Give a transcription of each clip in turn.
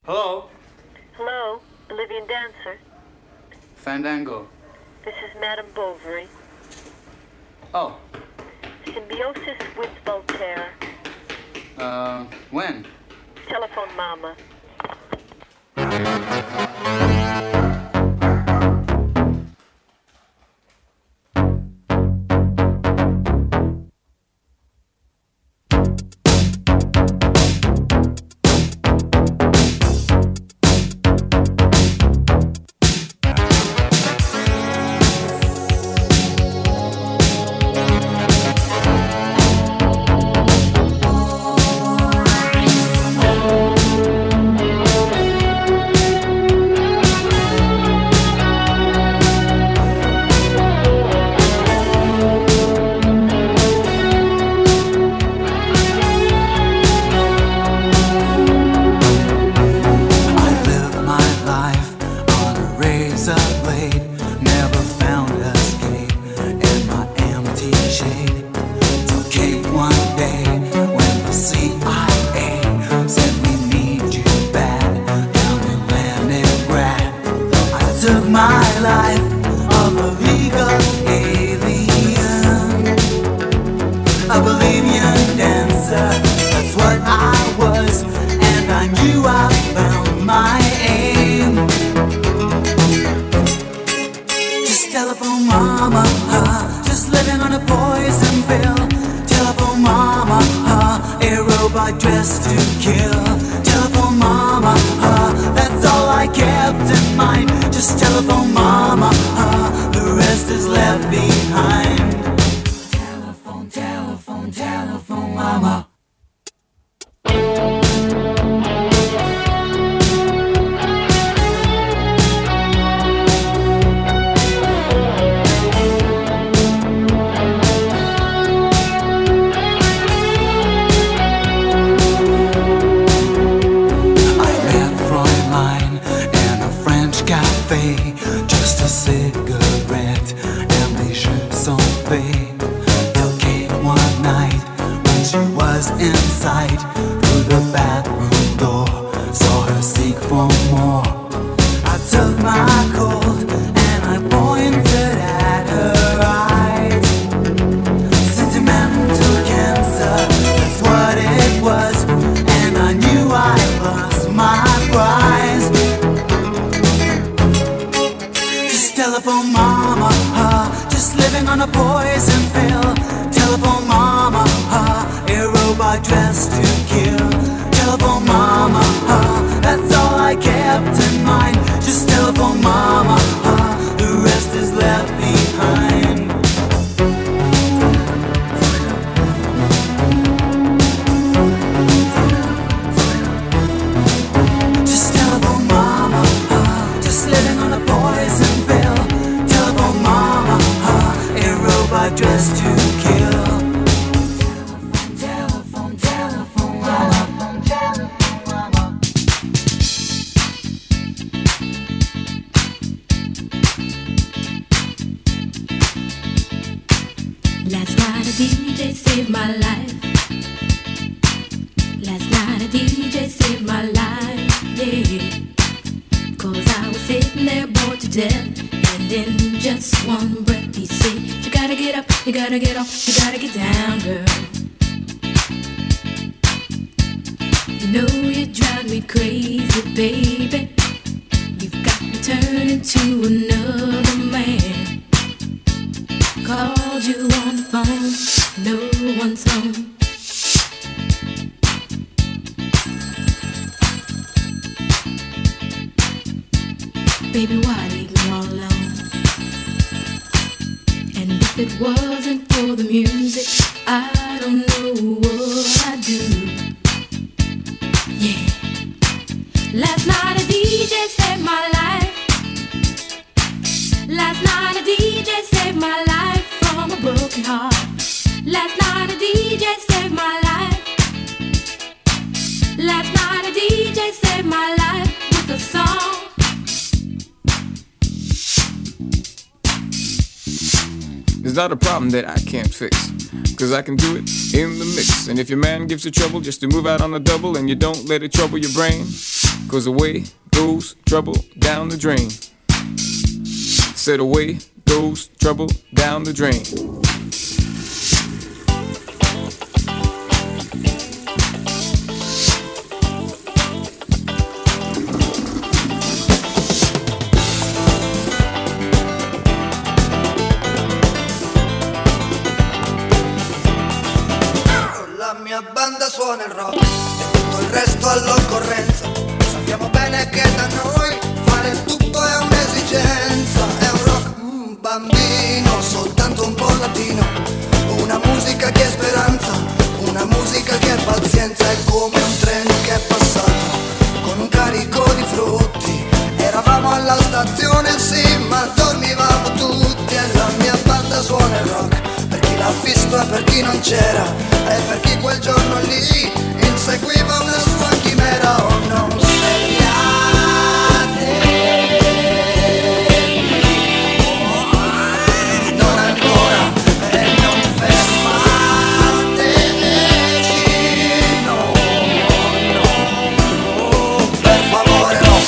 Hello? Hello, Bolivian dancer. Fandango. This is Madame Bovary. Oh. Symbiosis with Voltaire. When? Telephone Mama. It's not a problem that I can't fix, 'cause I can do it in the mix. And if your man gives you trouble just to move out on a double and you don't let it trouble your brain, 'cause away goes trouble down the drain. Said away goes trouble down the drain. La mia banda suona il rock e tutto il resto all'occorrenza. Sappiamo bene che da noi fare tutto è un'esigenza. È un rock bambino, soltanto un po' latino. Una musica che è speranza, una musica che è pazienza. È come un treno che è passato con un carico di frutti. Eravamo alla stazione sì, ma dormivamo tutti. E la mia banda suona il rock per chi l'ha visto e per chi non c'era, e per chi quel giorno lì inseguiva una sua chimera. Oh, non seriate, non ancora, e non fermateci, no, no, per favore no.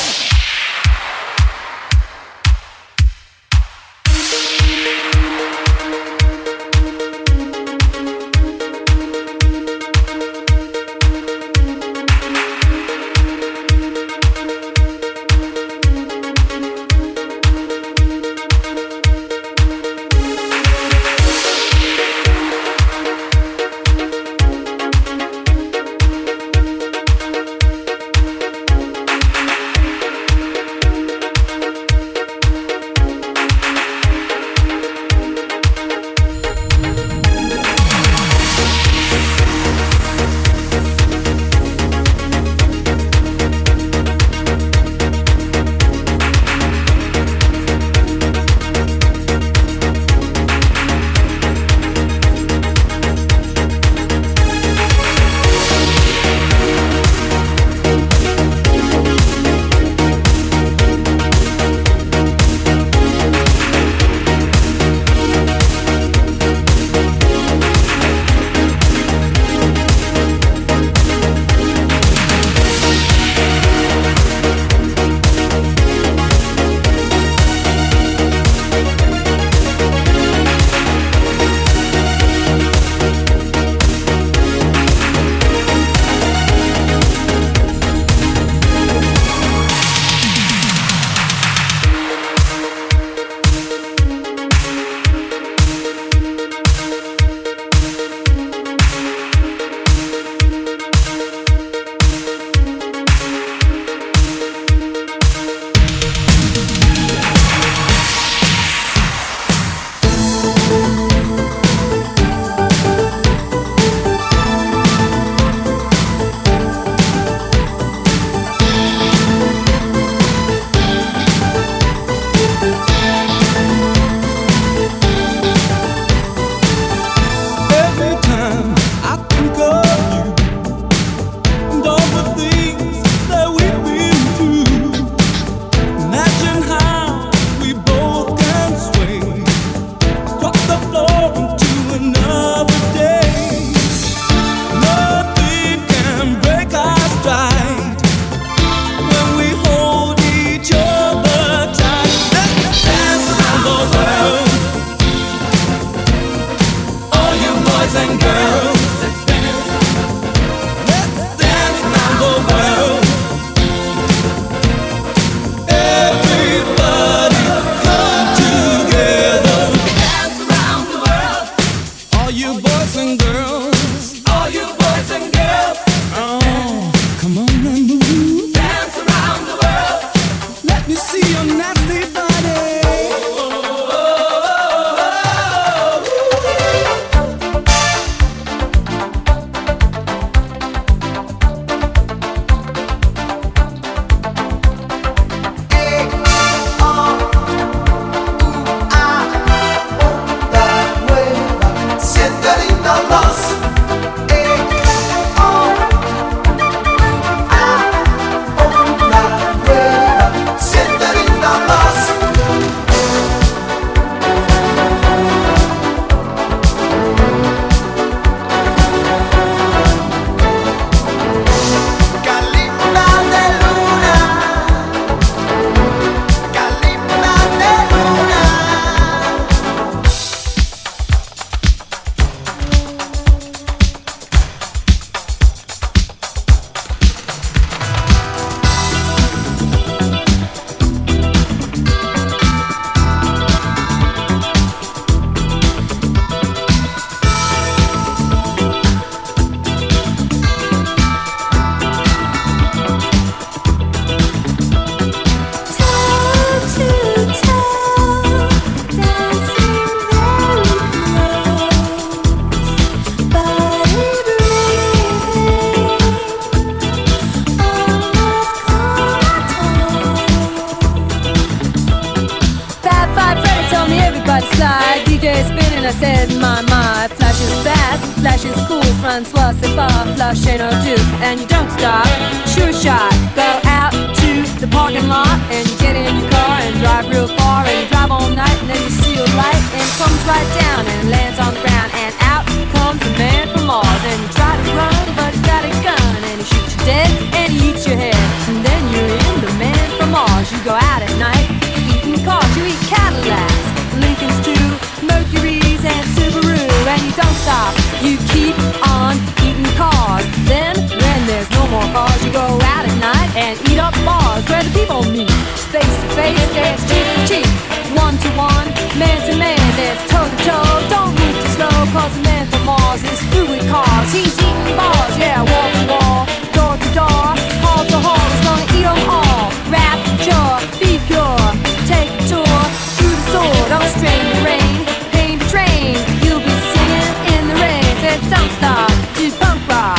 head spinning, I said, my, flash is fast, flash is cool, Francois, c'est pas, flash ain't no do, and you don't stop, sure shot, go out to the parking lot, and you get in your car, and drive real far, and you drive all night, and then you see a light, and it comes right down, and lands on the ground, and out comes a man from Mars, and you try to run, but he got a gun, and he shoots you dead, and he eats your head, and then you're in the man from Mars, you go out at night, eating cars, you eat Cadillacs, Lincolns too, Mercuries and Subaru, and you don't stop, you keep on eating cars. Then, when there's no more cars, you go out at night and eat up bars where the people meet. Face to face, there's cheek to cheek, one to one, man to man, there's toe to toe. Don't move too slow, cause the man from Mars is through with cars. He's eating bars, yeah, wall to wall, door to door, hall to hall, he's gonna eat them all. Rapture, be pure, take a tour through the sword, don't strain the rain, pain to train, you'll be singing in the rain. Said don't stop, do punk rock.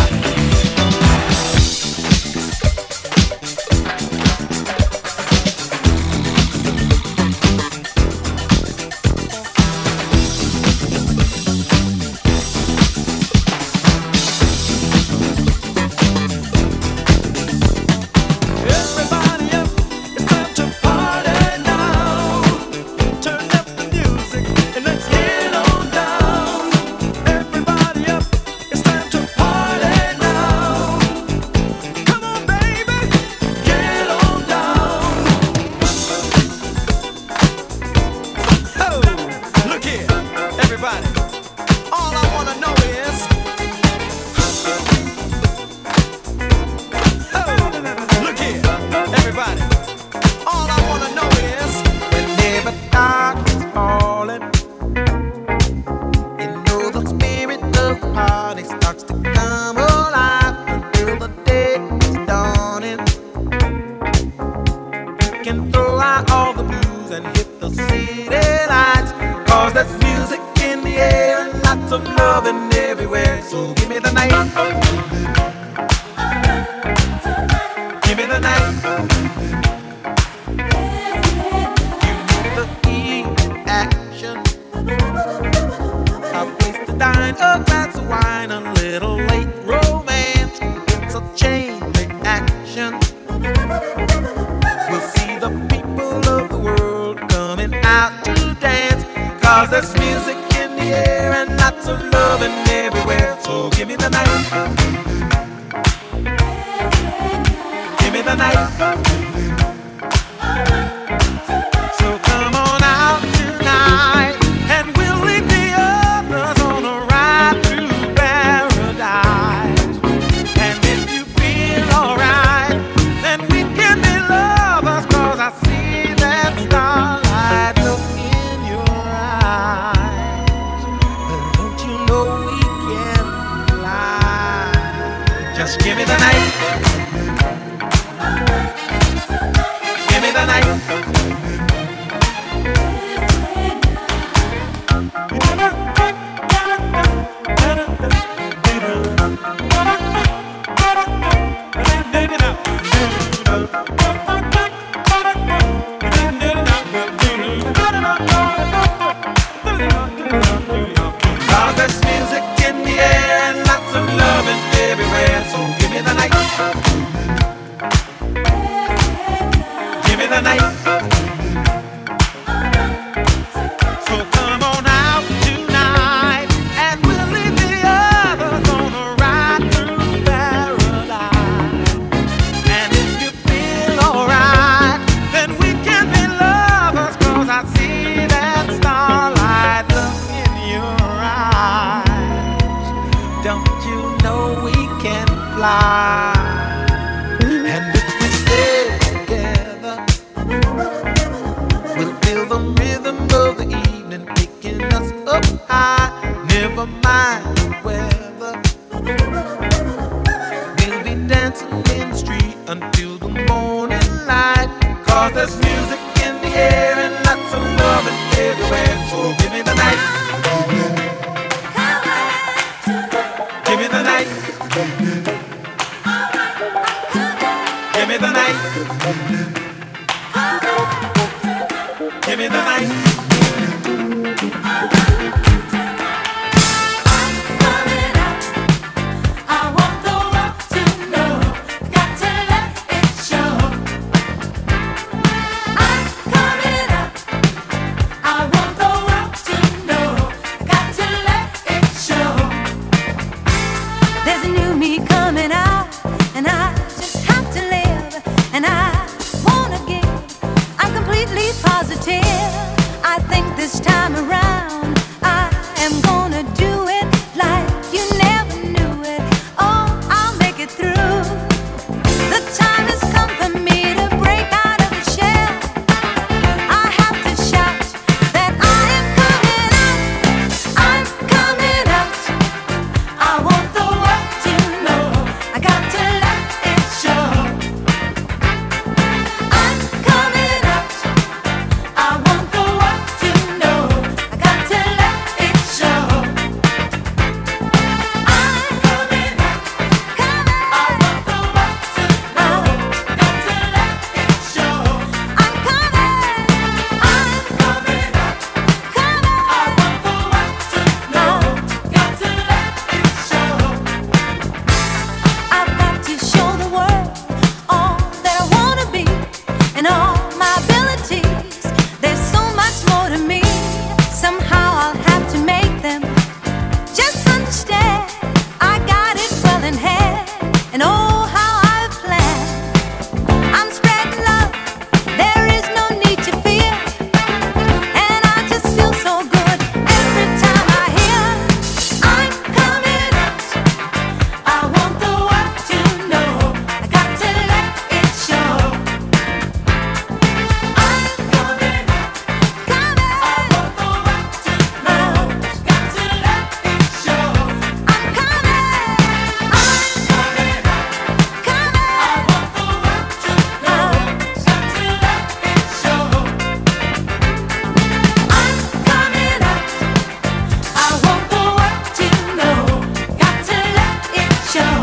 Give me the night. think this time around I am gonna do it like you never knew it. Oh, I'll make it through. The time has come for me to break out of the shell. I have to shout that I am coming out. I'm coming out. I want the world to know. I got to let it show. I'm coming out. I want the world to know. I got to let it show. I'm coming out. I want the world to know. Got to let it show. I'm coming. I'm coming out. I want the world to know. Got to let it show. I've got to show the world all that I wanna be and all my abilities. There's so much more to me. Somehow I'll have to make them just understand. I got it well in hand, and oh, how I've planned. I'm spreading love. There is no need to fear, and I just feel so good every time I hear I'm coming out. I want the world to know. I got to let it show. I'm coming out. I want the world to know. Got to let it show. I'm coming. I'm coming out. I want the world to know. Got to let it show. I'm coming out. I want the world to know. Got to let it show.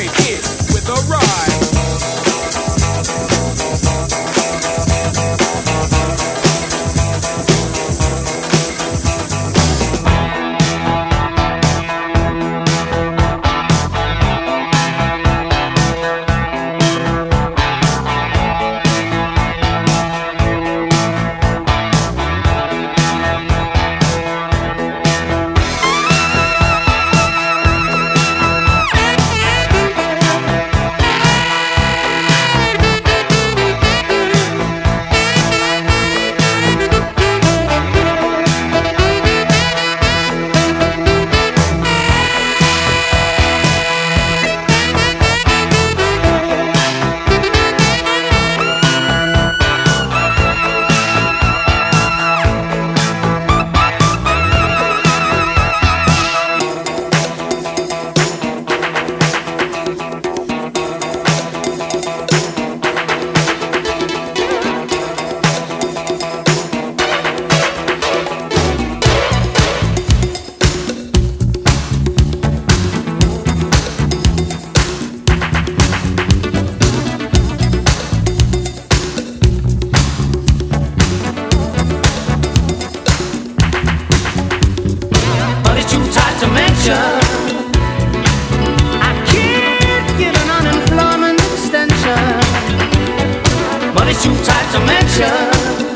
With a ride. Money's too tight to mention.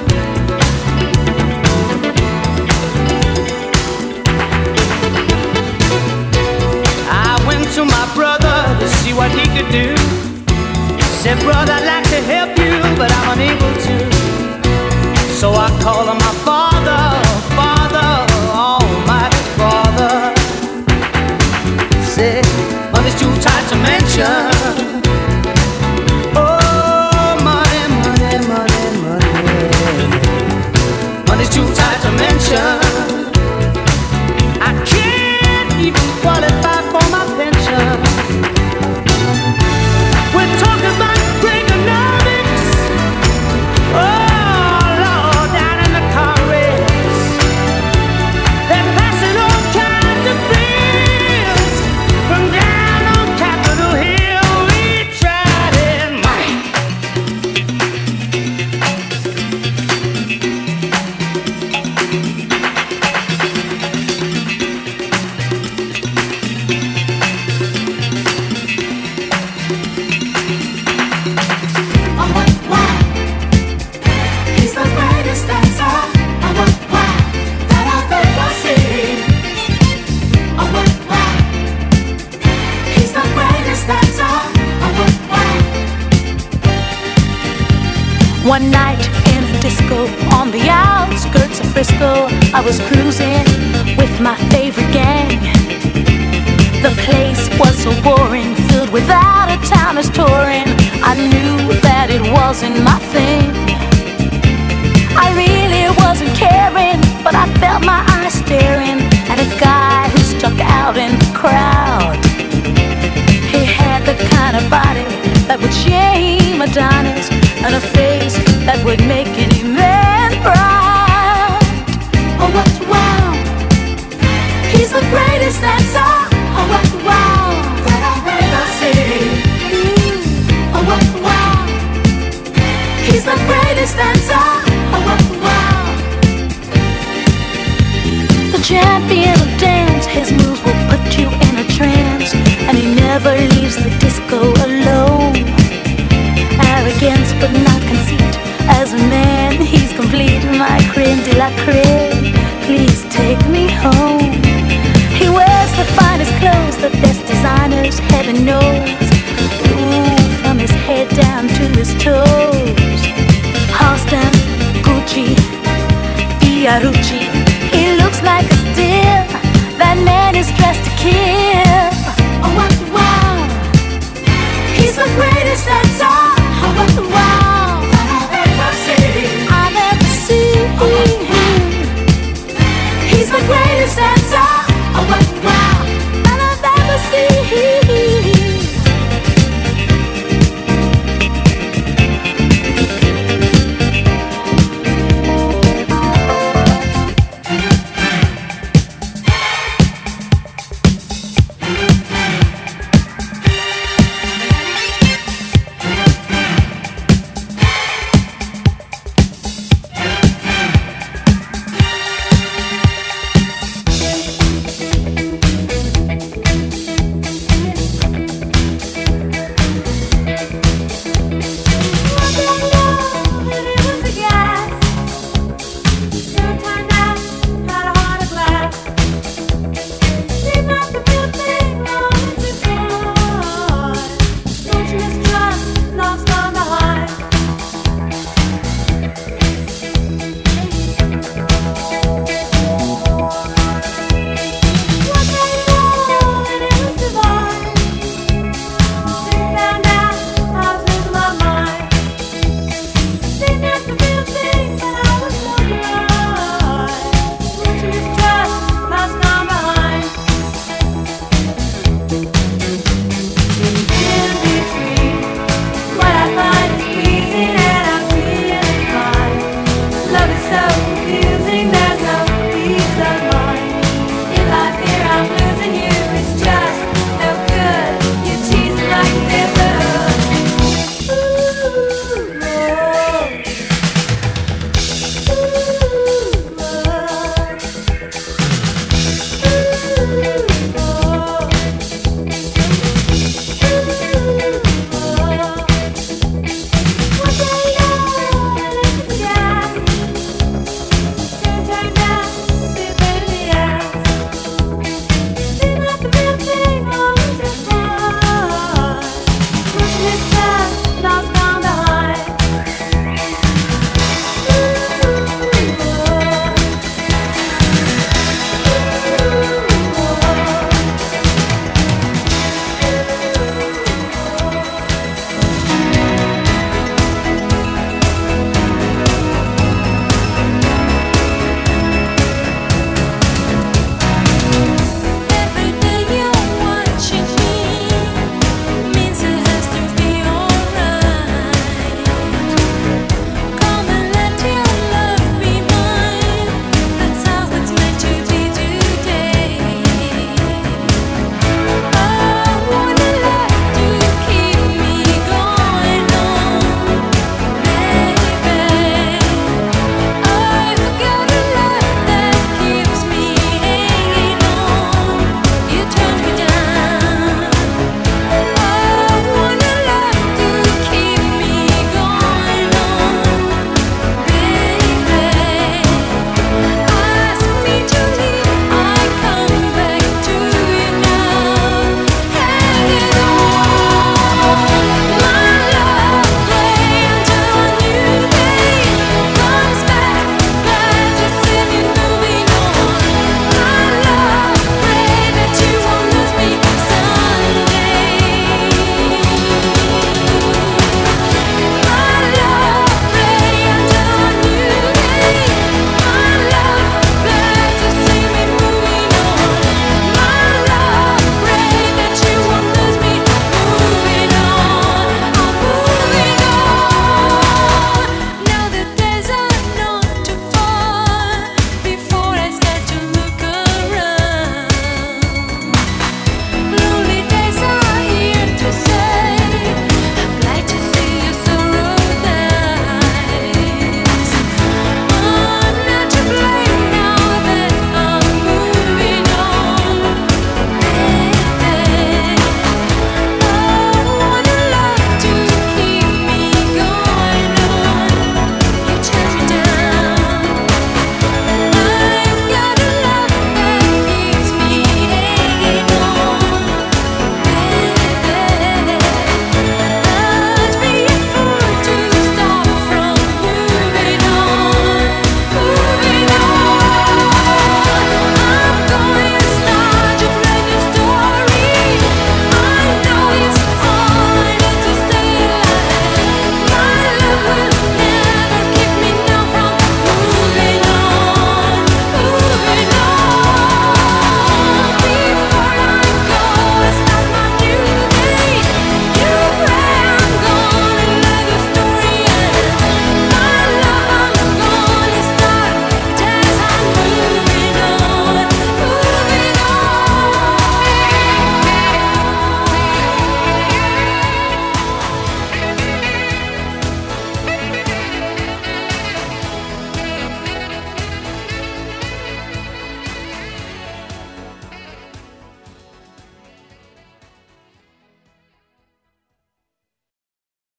To my brother to see what he could do. Said, brother, I'd like to help you, but I'm unable to. So I called on my father, Father, almighty Father. Said, money's too tight to mention. Oh, money, money, money, money. Money's too tight to mention. I can't even qualify for my pension. We're talking about Reaganomics. Oh, Lord, down in the Congress. They're passing all kinds of bills. From down on Capitol Hill, we tried it, Mike. One night in a disco on the outskirts of Frisco, I was cruising with my favorite gang. The place was so boring, filled with out-of-towners touring. I knew that it wasn't my thing. I really wasn't caring, but I felt my eyes staring at a guy who stuck out in the crowd. He had the kind of body that would shame Adonis, and a face that would make any man proud. Oh, what wow! He's the greatest dancer. Oh, what wow! That I've ever seen. Oh, what wow! He's the greatest dancer. Oh, what wow! The champion of dance, his moves will put you in a trance, and he never leaves the disco alone. Arrogance but not conceit. As a man, he's complete, my creme de la creme.